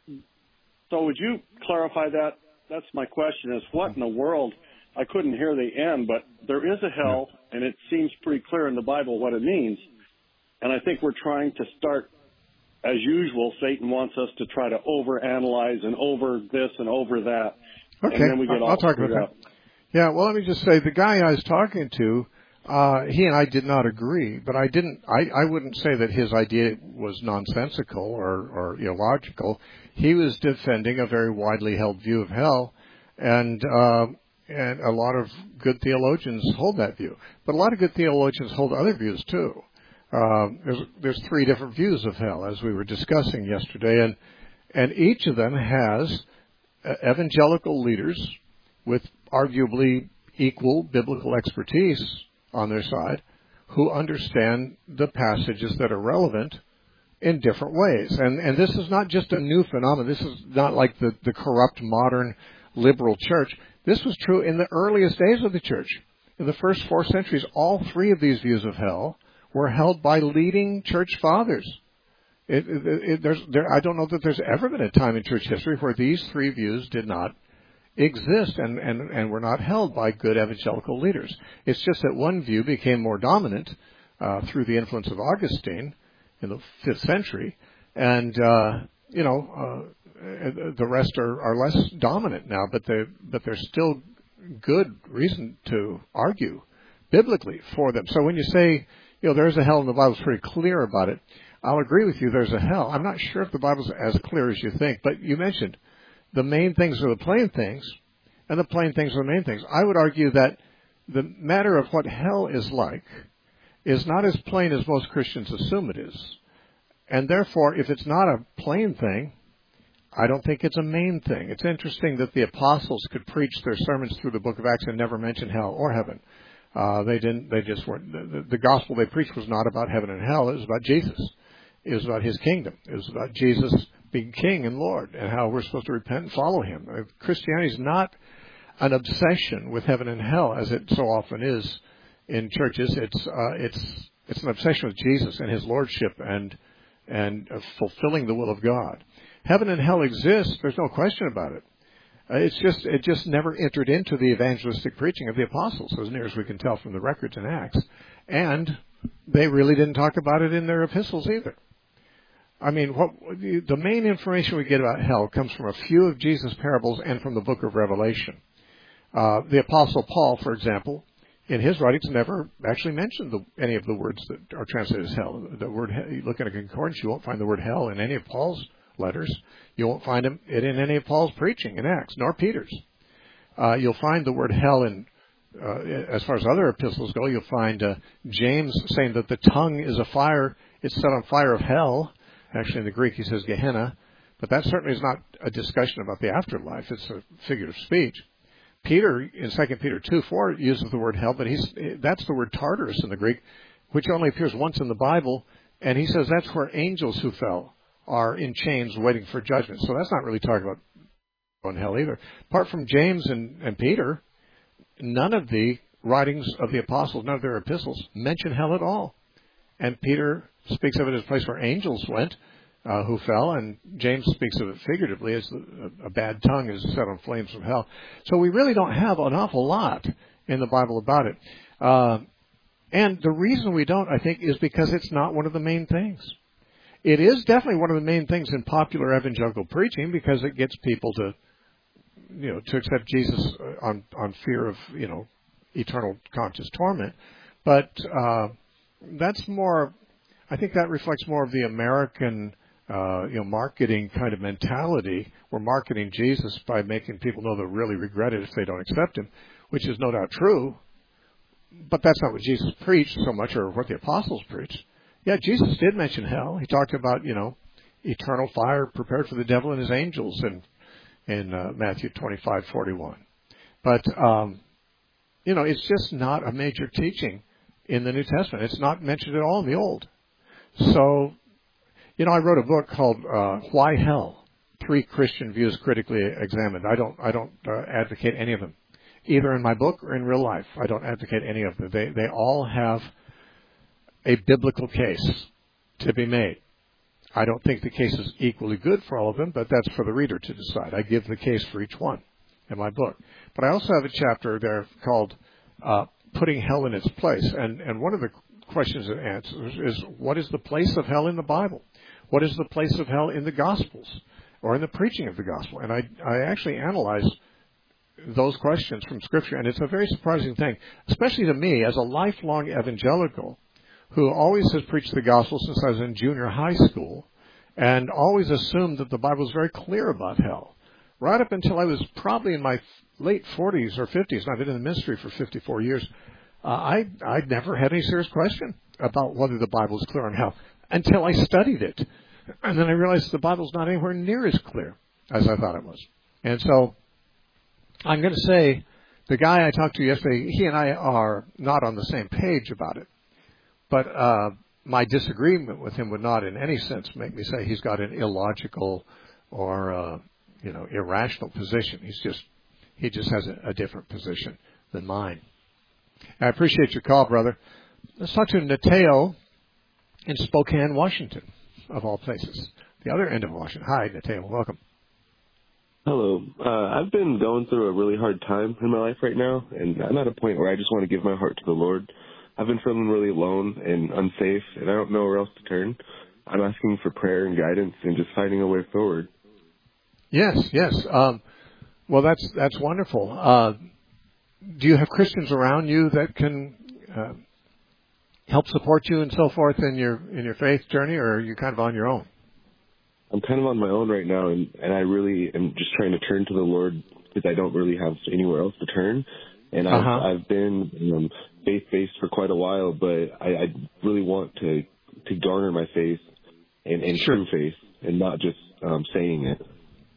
so would you clarify that? That's my question, is what in the world? I couldn't hear the end, but there is a hell, and it seems pretty clear in the Bible what it means. And I think we're trying to start, as usual, Satan wants us to try to overanalyze and over this and over that. Okay, and then we get I'll all talk about that. up. Yeah, well, let me just say, the guy I was talking to, uh, he and I did not agree, but I didn't, I, I wouldn't say that his idea was nonsensical or, or illogical. He was defending a very widely held view of hell, and, uh, and a lot of good theologians hold that view. But a lot of good theologians hold other views too. Uh, there's, there's three different views of hell, as we were discussing yesterday, and, and each of them has uh, evangelical leaders with arguably equal biblical expertise on their side who understand the passages that are relevant in different ways. And, and this is not just a new phenomenon. This is not like the, the corrupt modern liberal church. This was true in the earliest days of the church. In the first four centuries, all three of these views of hell were held by leading church fathers. It, it, it, there's, there, I don't know that there's ever been a time in church history where these three views did not exist and, and, and were not held by good evangelical leaders. It's just that one view became more dominant uh, through the influence of Augustine in the fifth century, and uh, you know uh, the rest are, are less dominant now. But they but there's still good reason to argue biblically for them. So when you say, you know, there's a hell and the Bible's pretty clear about it, I'll agree with you. There's a hell. I'm not sure if the Bible's as clear as you think, but you mentioned the main things are the plain things, and the plain things are the main things. I would argue that the matter of what hell is like is not as plain as most Christians assume it is. And therefore, if it's not a plain thing, I don't think it's a main thing. It's interesting that the apostles could preach their sermons through the book of Acts and never mention hell or heaven. Uh, they didn't, they just weren't, the, the gospel they preached was not about heaven and hell. It was about Jesus. It was about his kingdom. It was about Jesus being king and Lord and how we're supposed to repent and follow him. Christianity is not an obsession with heaven and hell as it so often is in churches. It's, uh, it's, it's an obsession with Jesus and his lordship and, and uh, fulfilling the will of God. Heaven and hell exist. There's no question about it. Uh, it's just, it just never entered into the evangelistic preaching of the apostles, as near as we can tell from the records in Acts. And they really didn't talk about it in their epistles either. I mean, what, the main information we get about hell comes from a few of Jesus' parables and from the book of Revelation. Uh, the apostle Paul, for example, in his writings never actually mentioned the, any of the words that are translated as hell. The word, you look at a concordance, you won't find the word hell in any of Paul's letters. You won't find it in any of Paul's preaching in Acts, nor Peter's. Uh, you'll find the word hell in, uh, as far as other epistles go, you'll find uh, James saying that the tongue is a fire, it's set on fire of hell. Actually, in the Greek, he says Gehenna. But that certainly is not a discussion about the afterlife. It's a figure of speech. Peter, in Second Peter two four, uses the word hell, but he's, that's the word Tartarus in the Greek, which only appears once in the Bible. And he says that's where angels who fell are in chains waiting for judgment. So that's not really talking about on hell either. Apart from James and, and Peter, none of the writings of the apostles, none of their epistles, mention hell at all. And Peter speaks of it as a place where angels went, uh, who fell, and James speaks of it figuratively as a, a bad tongue is set on flames of hell. So we really don't have an awful lot in the Bible about it. Uh, and the reason we don't, I think, is because it's not one of the main things. It is definitely one of the main things in popular evangelical preaching because it gets people to, you know, to accept Jesus on, on fear of, you know, eternal conscious torment. But uh, that's more, I think that reflects more of the American, uh, you know, marketing kind of mentality. We're marketing Jesus by making people know they'll really regret it if they don't accept him, which is no doubt true. But that's not what Jesus preached so much, or what the apostles preached. Yeah, Jesus did mention hell. He talked about, you know, eternal fire prepared for the devil and his angels in in uh, Matthew twenty-five forty-one. But um, you know, it's just not a major teaching in the New Testament. It's not mentioned at all in the Old. So, you know, I wrote a book called uh, "Why Hell: Three Christian Views Critically Examined." I don't, I don't uh, advocate any of them, either in my book or in real life. I don't advocate any of them. They, they all have a biblical case to be made. I don't think the case is equally good for all of them, but that's for the reader to decide. I give the case for each one in my book. But I also have a chapter there called uh, "Putting Hell in Its Place," and and one of the questions it answers is, what is the place of hell in the Bible? What is the place of hell in the Gospels or in the preaching of the gospel? And I, I actually analyze those questions from Scripture, and it's a very surprising thing, especially to me as a lifelong evangelical who always has preached the gospel since I was in junior high school and always assumed that the Bible was very clear about hell. Right up until I was probably in my late forties or fifties, and I've been in the ministry for fifty-four years, uh, I, I'd never had any serious question about whether the Bible is clear on hell until I studied it. And then I realized the Bible's not anywhere near as clear as I thought it was. And so I'm going to say the guy I talked to yesterday, he and I are not on the same page about it. But uh, my disagreement with him would not in any sense make me say he's got an illogical or, uh, you know, irrational position. He's just, he just has a, a different position than mine. I appreciate your call, brother. Let's talk to Nateo in Spokane, Washington, of all places. The other end of Washington. Hi, Nateo. Welcome. Hello. Uh, I've been going through a really hard time in my life right now, and I'm at a point where I just want to give my heart to the Lord. I've been feeling really alone and unsafe, and I don't know where else to turn. I'm asking for prayer and guidance and just finding a way forward. Yes, yes. Um, well, that's that's wonderful. Uh, do you have Christians around you that can uh, help support you and so forth in your in your faith journey, or are you kind of on your own? I'm kind of on my own right now, and, and I really am just trying to turn to the Lord because I don't really have anywhere else to turn. And I've, uh-huh. I've been um, faith-based for quite a while, but I, I really want to to garner my faith and, and sure. true faith and not just um, saying it.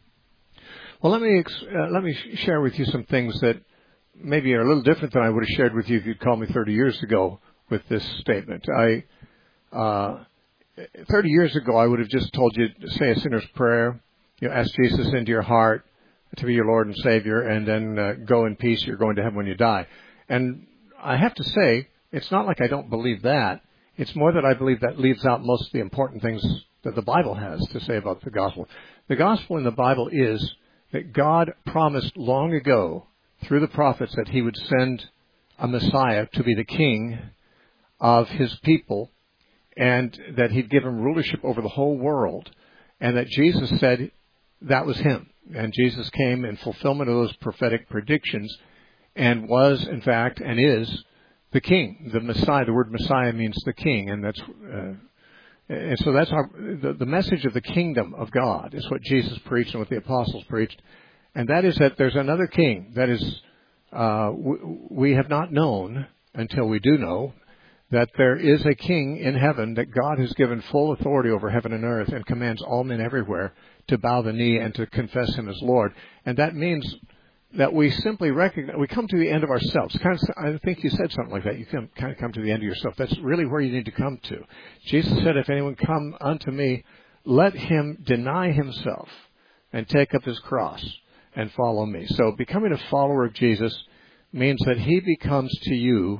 Well, let me ex- uh, let me sh- share with you some things that maybe are a little different than I would have shared with you if you'd called me thirty years ago with this statement. I uh, thirty years ago, I would have just told you to say a sinner's prayer, you know, ask Jesus into your heart to be your Lord and Savior, and then uh, go in peace. You're going to heaven when you die. And I have to say, it's not like I don't believe that. It's more that I believe that leaves out most of the important things that the Bible has to say about the gospel. The gospel in the Bible is that God promised long ago through the prophets that he would send a Messiah to be the king of his people, and that he'd give him rulership over the whole world, and that Jesus said that was him. And Jesus came in fulfillment of those prophetic predictions and was, in fact, and is the king, the Messiah. The word Messiah means the king, and that's uh, and so that's our, the, the message of the kingdom of God is what Jesus preached and what the apostles preached, and that is that there's another king that is uh, w- we have not known until we do know that there is a king in heaven, that God has given full authority over heaven and earth and commands all men everywhere to bow the knee and to confess him as Lord. And that means that we simply recognize, we come to the end of ourselves. Kind of, I think you said something like that. You can kind of come to the end of yourself. That's really where you need to come to. Jesus said, if anyone come unto me, let him deny himself and take up his cross and follow me. So becoming a follower of Jesus means that he becomes to you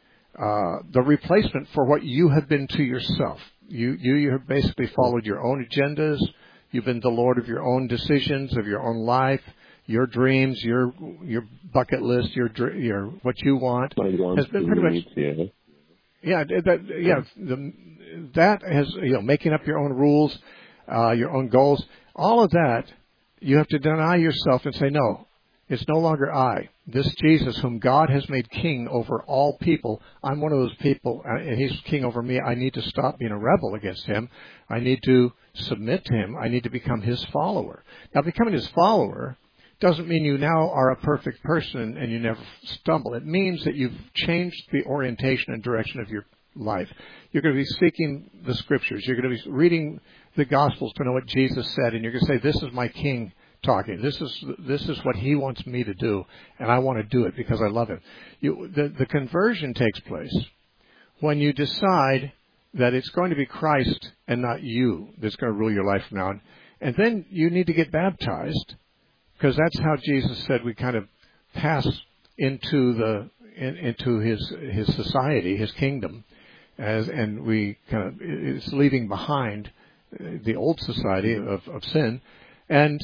uh, the replacement for what you have been to yourself. You, you, you have basically followed your own agendas. You've been the Lord of your own decisions, of your own life. Your dreams, your your bucket list, your your what you want has been pretty much yeah yeah that yeah the, that has you know making up your own rules, uh, your own goals, all of that. You have to deny yourself and say, no, it's no longer I. This Jesus, whom God has made king over all people, I'm one of those people, and he's king over me. I need to stop being a rebel against him. I need to submit to him. I need to become his follower. Now, becoming his follower doesn't mean you now are a perfect person and you never stumble. It means that you've changed the orientation and direction of your life. You're going to be seeking the Scriptures. You're going to be reading the Gospels to know what Jesus said, and you're going to say, this is my King talking. This is this is what he wants me to do, and I want to do it because I love him. You, the, the conversion takes place when you decide that it's going to be Christ and not you that's going to rule your life from now on. And then you need to get baptized, because that's how Jesus said we kind of pass into the in, into his his society, his kingdom, as and we kind of it's leaving behind the old society of, of sin, and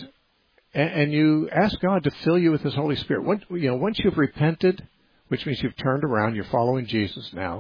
and you ask God to fill you with His Holy Spirit. Once, you know, once you've repented, which means you've turned around, you're following Jesus now.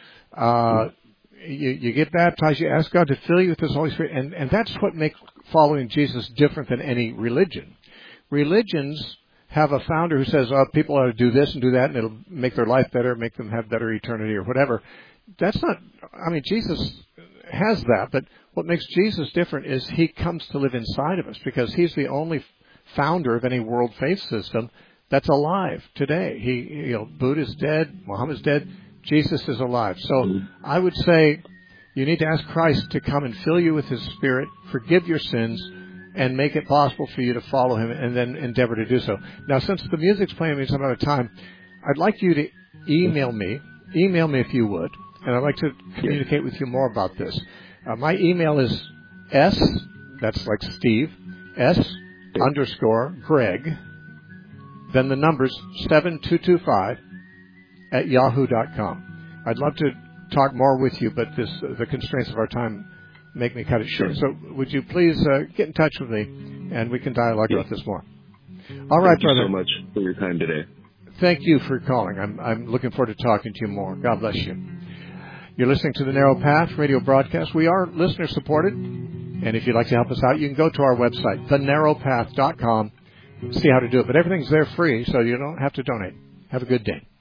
Uh, you, you get baptized. You ask God to fill you with His Holy Spirit, and and that's what makes following Jesus different than any religion. Religions have a founder who says, oh, people ought to do this and do that, and it'll make their life better, make them have better eternity or whatever. That's not, I mean, Jesus has that, but what makes Jesus different is he comes to live inside of us, because he's the only founder of any world faith system that's alive today. He, you know, Buddha's dead, Muhammad's dead, Jesus is alive. So I would say you need to ask Christ to come and fill you with His Spirit, forgive your sins, and make it possible for you to follow Him, and then endeavor to do so. Now, since the music's playing me some other time, I'd like you to email me, email me if you would, and I'd like to communicate with you more about this. Uh, my email is S, that's like Steve, S underscore Greg, then the numbers seven two two five at yahoo dot com. I'd love to talk more with you, but this uh, the constraints of our time make me cut it short. So would you please uh, get in touch with me, and we can dialogue yes. about this more. All right, Thank brother. you so much for your time today. Thank you for calling. I'm, I'm looking forward to talking to you more. God bless you. You're listening to the Narrow Path radio broadcast. We are listener-supported, and if you'd like to help us out, you can go to our website, the narrow path dot com, see how to do it. But everything's there free, so you don't have to donate. Have a good day.